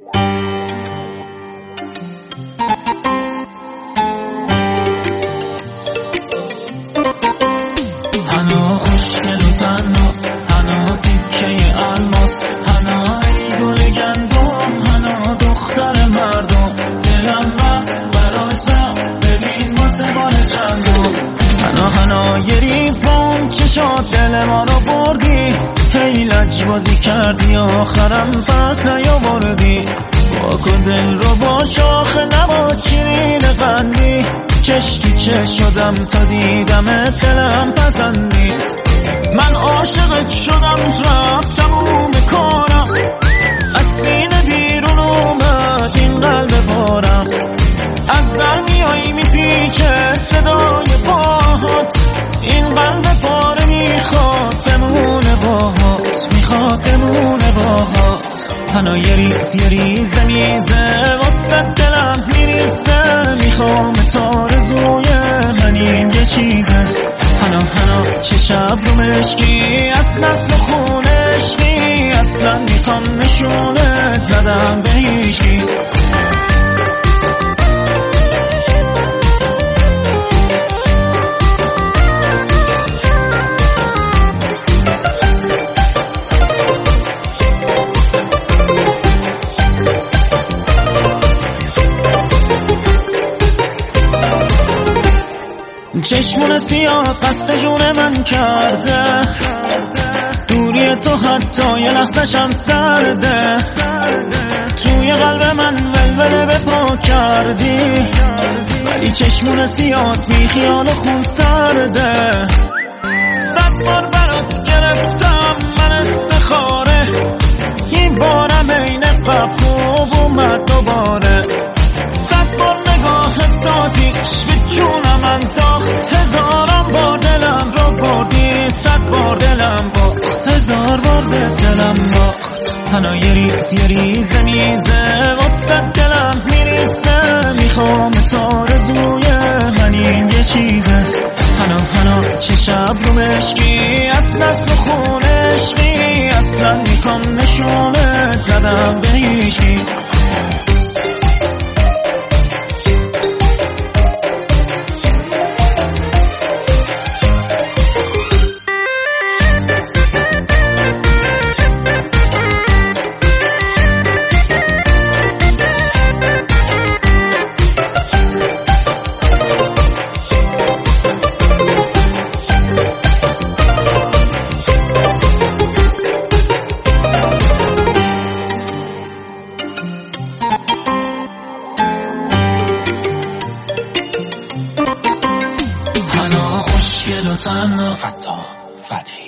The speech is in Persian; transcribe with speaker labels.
Speaker 1: هنا خوشگل و تناس، هنا تیکه الماس، هنا ای گل گندم، هنا دختر مردم. دلم رفت برات ببین واسه بار چندم. هنا یه ریز بام چشات دل ما رو بردی، هی لجبازی کردی آخرم پس نیاوردی. واکن دل رو با شاخ نبات شیرین قندی، چشتی چه شدم تا دیدم دلم پسندید. من عاشقت شدم رفتم و بکارم، از سینه بیرون اومد این قلب بارم. از در میایی میپیچه صدای پاهات، این قلب پاره میخواد بمونه باهات، میخواد بمونه باهات. هنا یه ریزه میزه واسه دلم میریزه، میخوام تارزوی منیم یه چیزه. هنا چه شب رو مشکی از نسل و خونشکی، اصلا میخوام نشونت ندم به هیچکی. چشمون سیاه قصد جون من کرده، دوری تو حتی یه لحظه‌شم درده. توی قلب من ولوله به پا کردی، ولی چشمون سیاه بی خیال و خون سرده. 100 بار برات گرفتم من استخاره، این بارم این قبل اومد دوباره. 100 بار نگاه تاتیش به جونم انداخت، 1000 بار دلم رو بردی، 100 بار دلم باخت، 1000 بار دلم باخت. هنا یه ریزه میزه واسه دلم میریزه، میخوام تارزوی منیم یه چیزه. هنا چه شب رو مشکی از نسل خونشکی، اصلا میخوام نشونت ندم به هیچکی. هنا خوشگل و تنها فتی